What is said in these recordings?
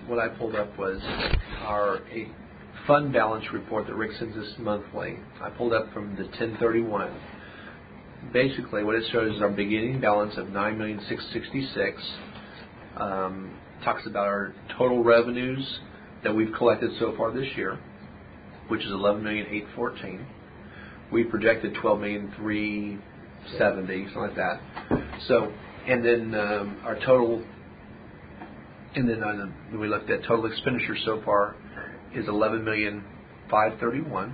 what I pulled up was our fund balance report that Rick sends us monthly. I pulled up from the 1031. Basically, what it shows is our beginning balance of $9,666,000. Talks about our total revenues that we've collected so far this year, which is $11,814,000. We projected $12,370,000, something like that. So, and then our total, and then we looked at total expenditures so far is $11,531,000.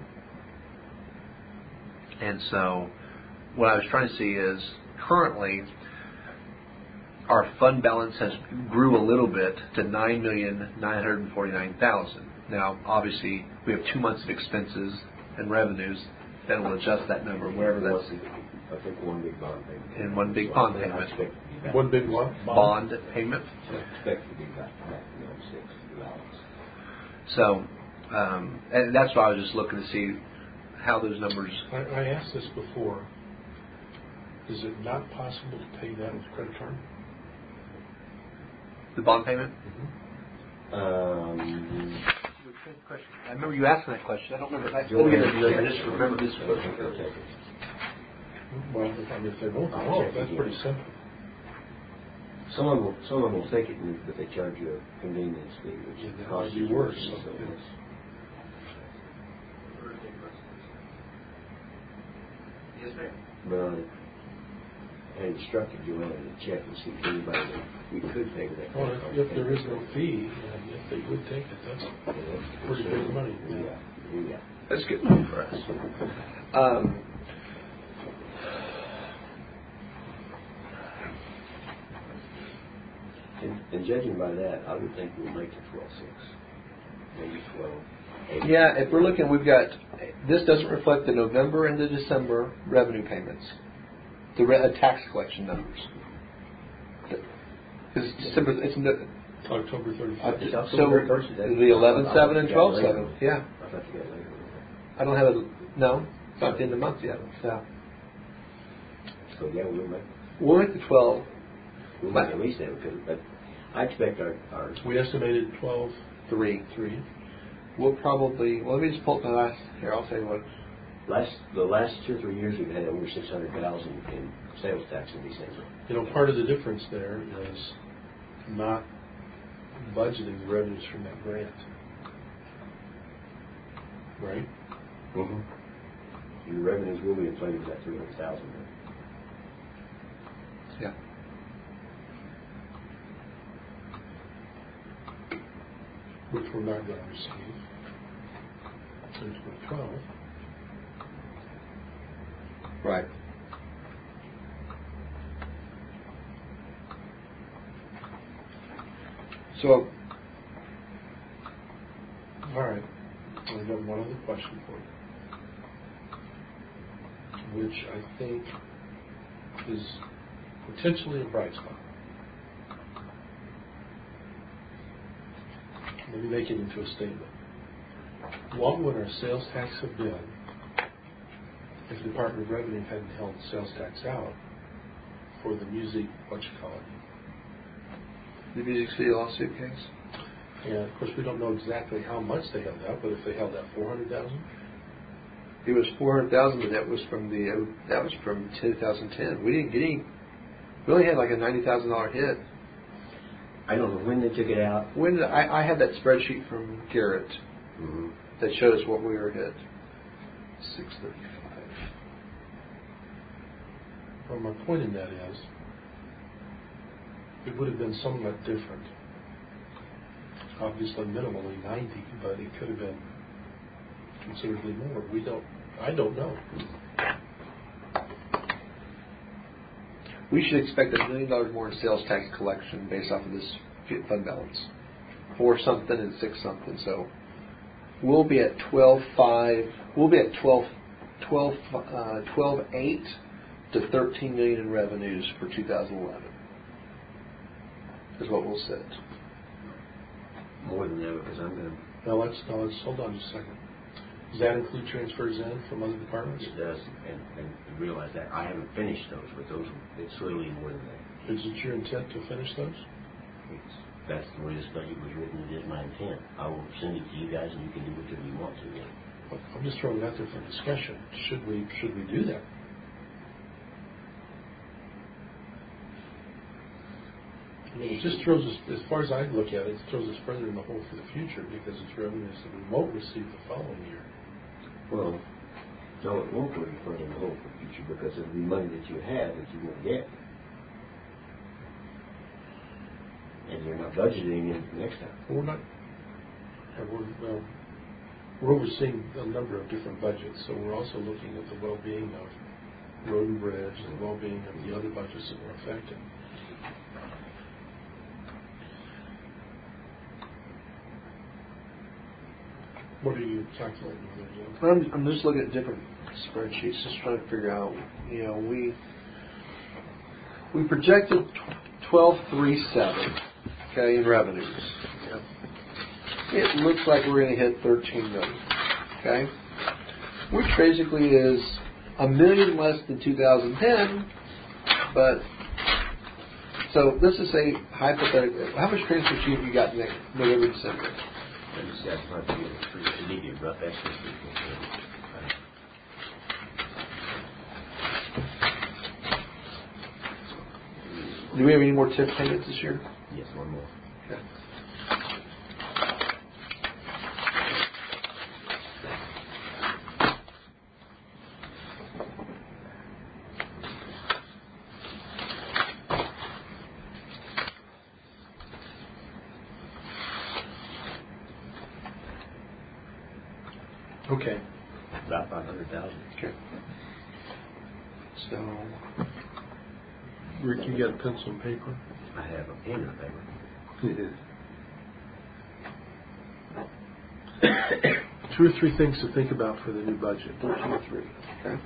And so, what I was trying to see is currently our fund balance has grew a little bit to $9,949,000. Now, obviously, we have 2 months of expenses and revenues that will adjust that number, wherever that's. I think one big bond payment. And one big bond payment. One big what? Bond payment. So I expect to be back $6. So, and that's why I was just looking to see how those numbers. I asked this before. Is it not possible to pay that with credit card? The bond payment? I remember you asking that question. I don't remember. I just remember this question. Well, if they won't, that's pretty simple. Someone will take it, but they charge you a convenience fee, which costs you worse. Yes, ma'am. But I instructed Joanna to check and see if anybody that we could pay with that. Well, if there is no fee, and if they would take it, that's pretty big money. Yeah. That's good money for us. And judging by that, I would think we'll make it 12.6, maybe 12. Yeah, if we're looking, we've got, this doesn't reflect the November and the December revenue payments, the tax collection numbers. Because December, it's October 31st. So it'll be 11/7 and 12/7. Yeah. I thought you got later. I don't have it. No, it's not the end of the month yet. So yeah, we'll make. We'll make the 12. We'll make at least that, but I expect our. We estimated 12. 3. We'll probably. Well, let me just pull up my last. Here, I'll tell you what. The last 2 or 3 years, we've had over $600,000 in sales tax in December. Part of the difference there is not budgeting the revenues from that grant, right? Mm-hmm. Your revenues will be inflated by $300,000. Yeah. Which we're not going to receive in 2012. Right. So, all right, I've got one other question for you, which I think is potentially a bright spot. Let me make it into a statement. What would our sales tax have been if the Department of Revenue hadn't held sales tax out for the music, the Music City lawsuit case? And of course, we don't know exactly how much they held out, but if they held out $400,000, it was $400,000, but that was from 2010. We didn't get any. We only had like a $90,000 hit. I don't know when they took it out. When did I had that spreadsheet from Garrett that shows what we were hit. 635. Well, my point in that is, it would have been somewhat different. Obviously, minimally 90, but it could have been considerably more. I don't know. We should expect $1 million more in sales tax collection based off of this fund balance. 4 something and 6 something. So we'll be at 12.5. We'll be at 12.8 to 13 million in revenues for 2011. Is what we'll set. More than that, because I'm going to. Now let's hold on just a second. Does that include transfers in from other departments? It does, and realize that I haven't finished those, but it's literally more than that. Is it your intent to finish those? that's the way this budget was written, it is my intent. I will send it to you guys and you can do whatever you want to with it. I'm just throwing it out there for discussion. Should we do that? I mean, it just throws us, as far as I look at it, it throws us further in the hole for the future because it's revenues that we won't receive the following year. Well, no, it won't go any further in the hole for the future because it'll be money that you have that you won't get. And you're not budgeting in next time. Well, we're overseeing a number of different budgets, so we're also looking at the well-being of Road and Bridge and the well-being of the other budgets that we're affecting. What are you calculating over there, Joe? I'm just looking at different spreadsheets, just trying to figure out. We projected 1237, okay, in revenues. Yep. It looks like we're going to hit 13 million, okay, which basically is $1 million less than 2010. But so let's just say hypothetically, how much transfer chief you got next November, December? That's not the immediate rough estimate. Do we have any more TIF payments this year? Yes, one more. Okay. Okay. About 500,000. Okay. So, Rick, you got a pencil and paper? I have a pen and paper. 2 or 3 things to think about for the new budget. 13.3. Okay.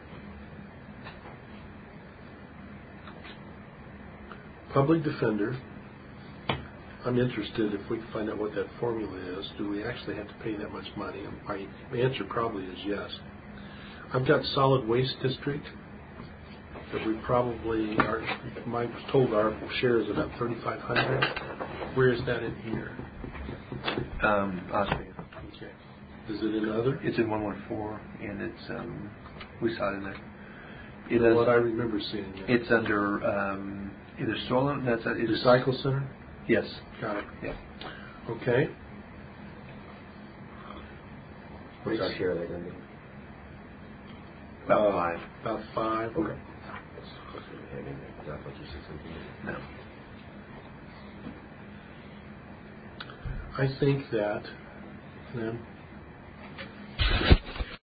Public defender. I'm interested if we can find out what that formula is. Do we actually have to pay that much money? My answer probably is yes. I've got solid waste district that we probably are. I was told our share is about 3,500. Where is that in here? Oscar. Okay. Is it in other? It's in 114, and it's we saw it in there. It Well, is, what I remember seeing it. It's under either stolen. That's it. Recycle center. Yes. Got it. Yeah. Okay. What's our share of that going to be? About 5. About 5. Okay. That's what we have in there. Is that what you said something? No. I think that, then,